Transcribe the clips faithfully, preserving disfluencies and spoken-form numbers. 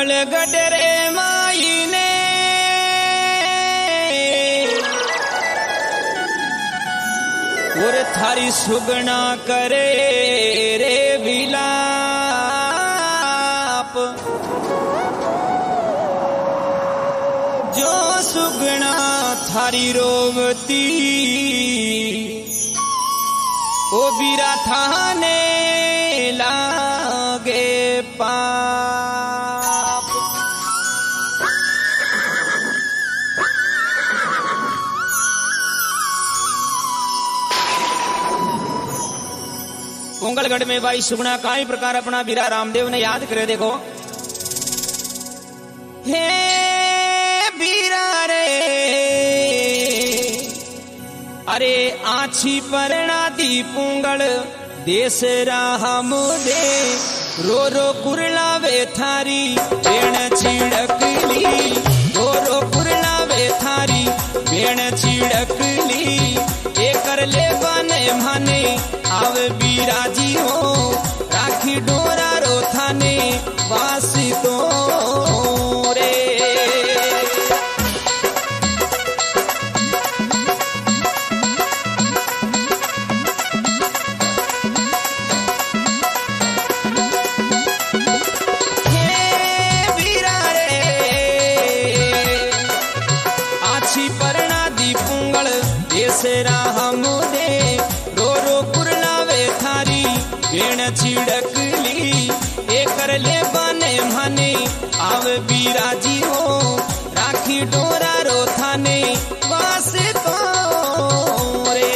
उंगल गडरे माई ने और थारी सुगना करे रे विलाप। जो सुगना थारी रोवती ओ बीरा थाने लागे पाप। उंगलगढ़ में भाई सुगना काई प्रकार अपना बीरा रामदेव ने याद करे। देखो हे बीरा रे अरे आछी परना दी पुंगल देश राह मुदे रो रो कुरलावे थारी बेण छिड़कली रो रो कुरलावे थारी बेण छिड़कली ए कर ले बने माने आव बीराजी हो राखी डोरा रो थाने वासी तो रे। बेण छिड़कली ए कर ले बने माने आव बीराजी हो राखी डोरा रो थाने वास तो रे।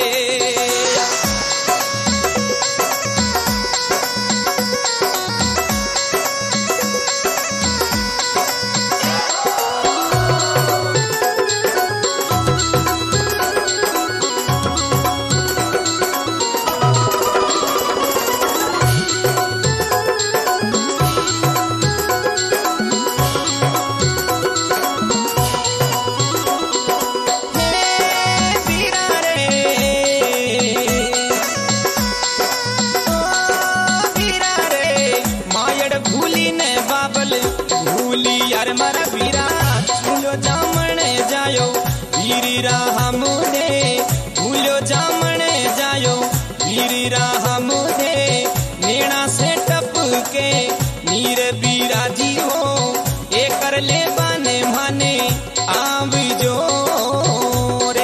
मरा बीरा भूलो जामने जायो वीरी राह मुदे भूलो जामने जायो वीरी राह मुदे नेणा से टप के नीर बीराजी हो ए कर ले बने माने आव जो रे।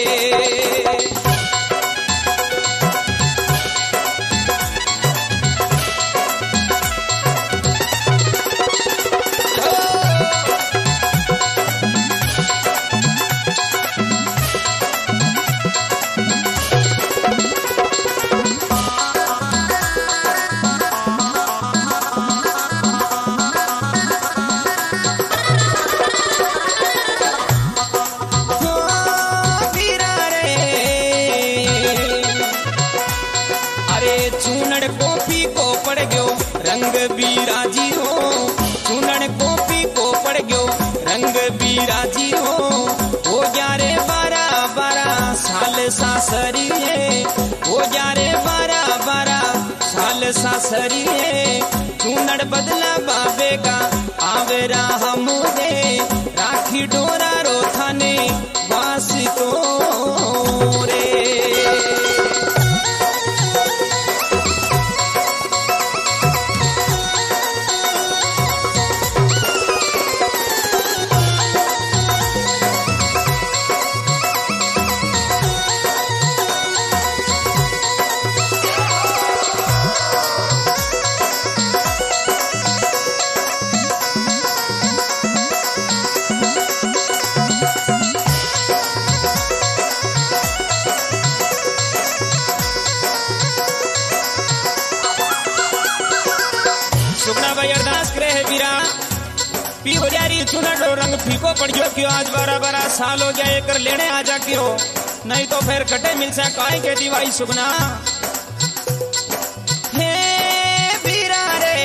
चूनड़ कॉफी को पड़ गयो रंग बीराजी हो चूनड़ कॉफी को पड़ गयो रंग बीराजी हो हो ग्यारे बारह बारह साल सासरी है हो ग्यारे बारह बारह साल सासरी है चूनड़ बदला बाबे का आवे राह मुदे राखी डोरा रो थाने वासी तो रे। सुगना भाई अरदास करे है बीरा पी हो जा रही चुनट रंग फीको पड़ गयो क्यों आज बारह बारह साल हो गया कर लेने आ जा क्यों नहीं तो फिर कटे मिल सा काय के दीवाई सुगना। हे बीरा रे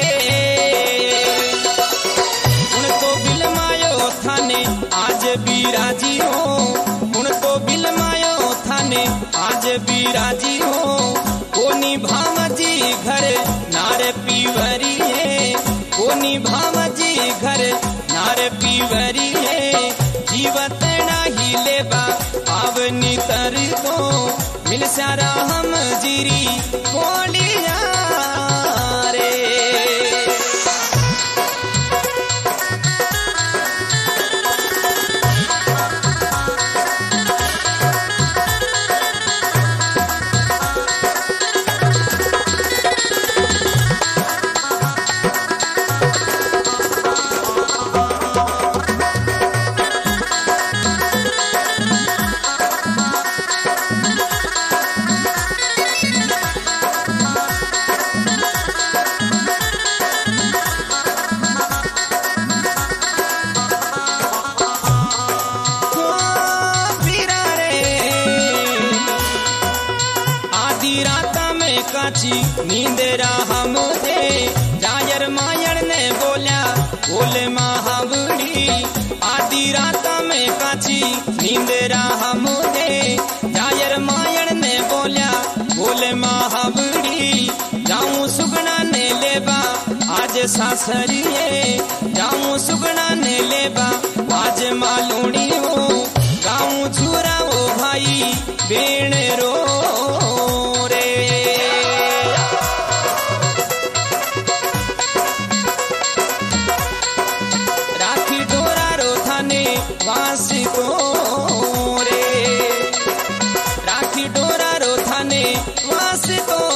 उनको बिलमायो थाने आज बीराजी हो उनको बिलमायो थाने आज बीराजी हो कोनी भावजी घर नारे पीवरी है कोनी भावजी घर नार पीवरी है जीवत नाही लेबा आवनी तर को मिल सारा हम जीरी कोलिया रे काची नींदेरा हम दे जायर मायण ने बोल्या बोले महाबड़ी आधी रात में काची नींदेरा हम दे जायर मायण ने बोल्या बोले महाबड़ी जाऊं सुगना ने लेबा आज सासरिए जाऊं सुगना ने लेबा आज मालूणी हो गाऊं छुरा ओ भाई बेण रो वासी को रे राखी डोरा रो थाने वासी को